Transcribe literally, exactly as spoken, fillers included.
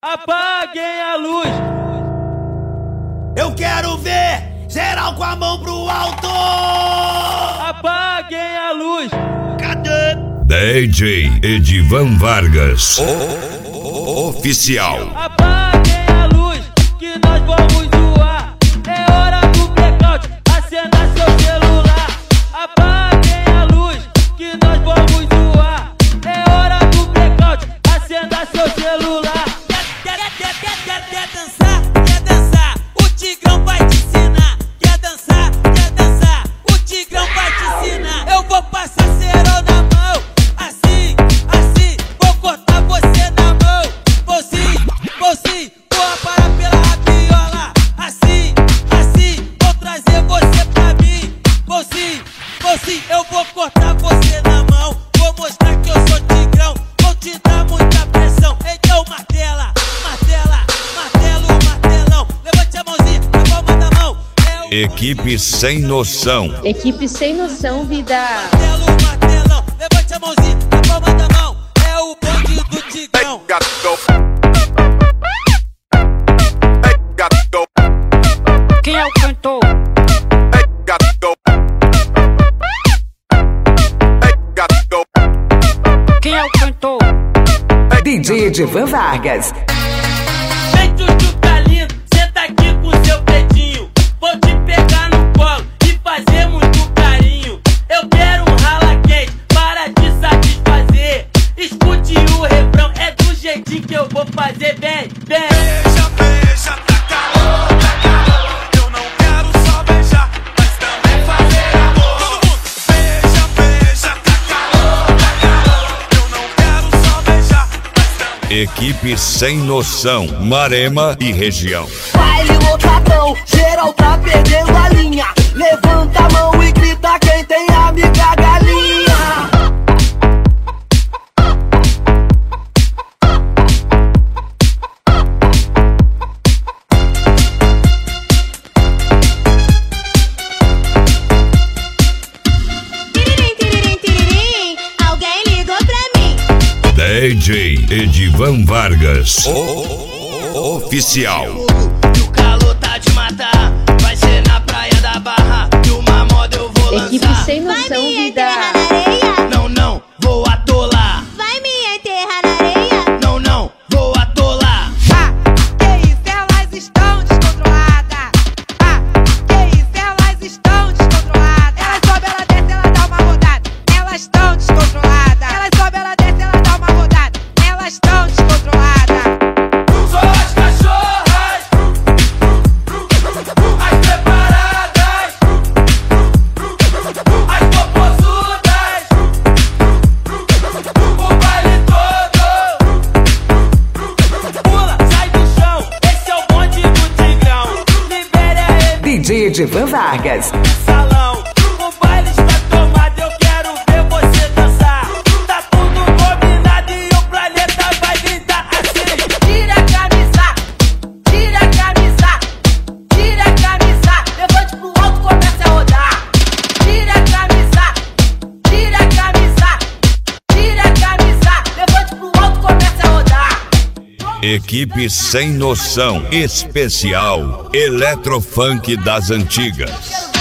Apaguem a luz. Eu quero ver geral com a mão pro alto. Apaguem a luz. Cadê? D J Edivan Vargas, o, o, oficial. Apaguem a luz que nós vamos zoar. É hora do blackout, acenda seu celular. Apaguem a luz que nós vamos zoar. É hora do blackout, acenda seu celular. Quer, quer, quer, quer, quer, quer dançar? Quer dançar? O Tigrão vai te ensinar. Quer dançar? Quer dançar? O Tigrão vai te ensinar. Eu vou passar cerol na mão. Assim, assim, vou cortar você na mão. Vou sim, vou sim, vou aparar pela rabiola. Assim, assim, vou trazer você pra mim. Vou sim, vou sim, eu vou cortar você na mão. Vou mostrar que eu sou Tigrão. Vou te dar muita pressão. Então martela, martela, martelo, martelão. Levante a mãozinha, a palma da mão. É o Equipe sem noção. Equipe sem noção, vida. martelo, martelão. Levante a mãozinha, a palma da mão. É o bonde do Tigrão. Quem é o cantor? Quem é o cantor? D J Edivan Vargas. Vem, Chuchu Calindo, senta aqui com seu dedinho. Vou te pegar no colo e fazer muito carinho. Eu quero um rala quente para te satisfazer. Escute o refrão, é do jeitinho que eu vou fazer. Vem, vem. Beija, beija, tá calor, tá calor. Eu não quero só beijar, mas também fazer amor. Todo mundo. Beija, beija, tá calor, tá calor. Eu não quero só beijar, mas também. Equipe sem noção. Marema e região. Baile lotadão, geral tá perdendo a linha. Levanta a mão e grita quem tem amiga galinha. Tiririm, tiririm, tiririm, alguém ligou pra mim. D J Edivan Vargas, o, o, oficial. E o calor tá de matar. Vai ser na praia da Barra. E uma moda eu vou lançar. Equipe sem Vai noção, me vida. enterrar na areia? Não, não, vou atolar. Vai me enterrar na areia? Não, não, vou atolar. Ah, que isso, elas estão descontroladas. Ah, que isso, elas estão descontroladas. Elas sobem, ela desce, ela dá uma rodada. Elas estão descontroladas. Elas sobem, ela desce, ela dá uma rodada. Elas estão descontroladas. Só as cachorras, as preparadas, as popozudas, o baile todo. Pula, sai do chão, esse é o bonde do Tigrão. Libere a D J Edivan Vargas. salão. O baile está tomado, eu quero ver você dançar. Tá tudo combinado e o planeta vai gritar assim. Tira a camisa, tira a camisa, tira a camisa. Levante pro alto, comece a rodar. Tira a camisa, tira a camisa, tira a camisa. Levante pro alto, comece a rodar. Equipe sem noção. Especial Eletrofunk das antigas.